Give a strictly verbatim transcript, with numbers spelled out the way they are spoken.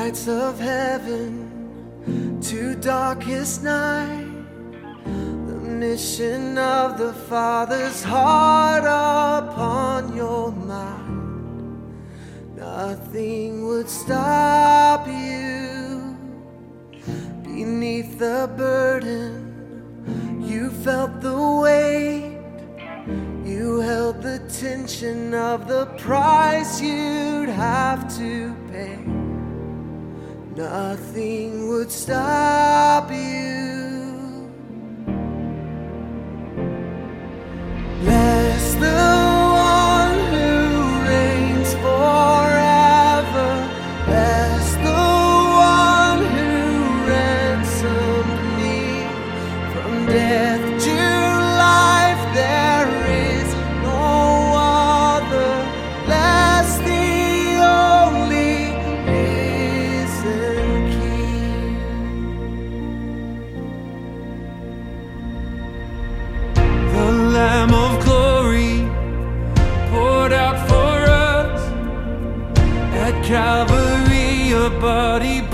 heights of heaven to darkest night, the mission of the Father's heart upon your mind. Nothing would stop you beneath the burden. You felt the weight, you held the tension of the price you'd have to pay. Nothing would stop you. Bless the one who reigns forever. Bless the one who ransomed me from death to life. There is no other. Bless the only risen King. The Lamb of glory poured out for us at Calvary, a body